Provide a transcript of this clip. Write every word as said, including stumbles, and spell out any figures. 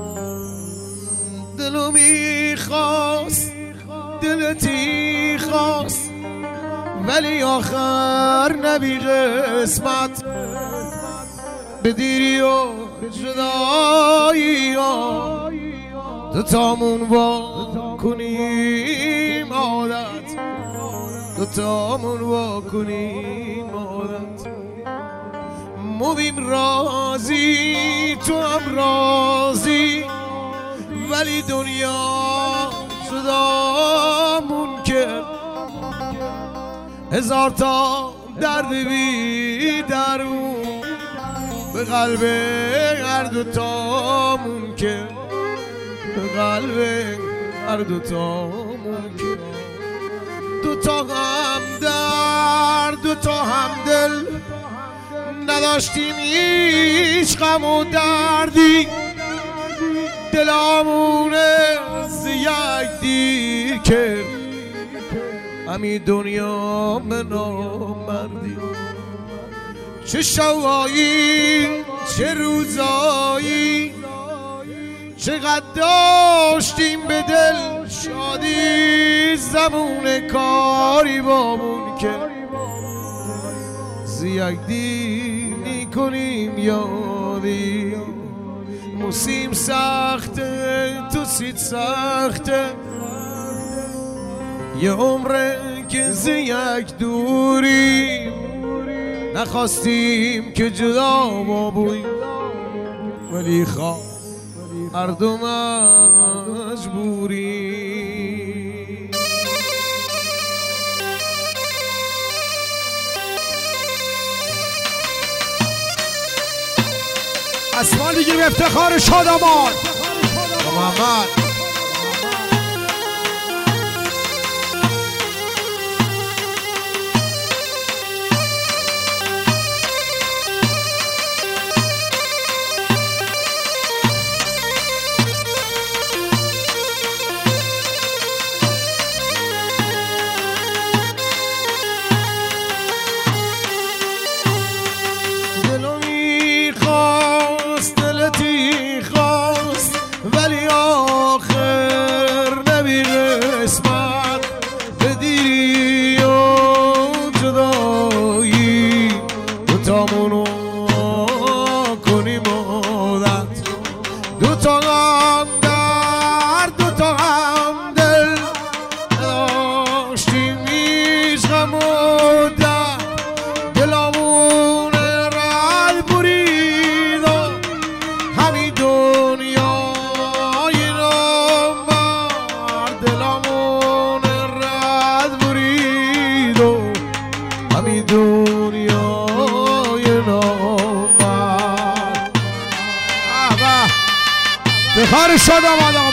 دلو میخواست دلتی خواست ولی آخر نبی قسمت به دیری و جدایی ها دوتامون با کنیم عادت دوتامون با کنیم عادت مبیم رازی تو هم رازی ولی دنیا جدامون کرد هزار تا درد بی درون به قلب هر دوتامون که به قلب هر دوتامون که دوتا هم درد دوتا هم دل نداشتیم هیچ غم و دردی دلامون از یک دیر کرد همی دنیا به نامردی چه شبایی چه روزایی چقدر داشتیم به دل شادی زمون کاری بامون که زیگ دینی کنیم یادی موسیم سخته تو سید سخته یه عمره که زیگ دوری نخواستیم که جدا بابویم ولی خواه هر دو مجبوری اسمان بگیریم افتخار شادمان محمد ولی آخر نبی قسمت به دیری و جدایی دوتامونو کنیم عادت دوتا هم درد دوتا هم دل نداشتیم هیچ غم و درد دلامون رد برید و همین دنیا افتخار شادمان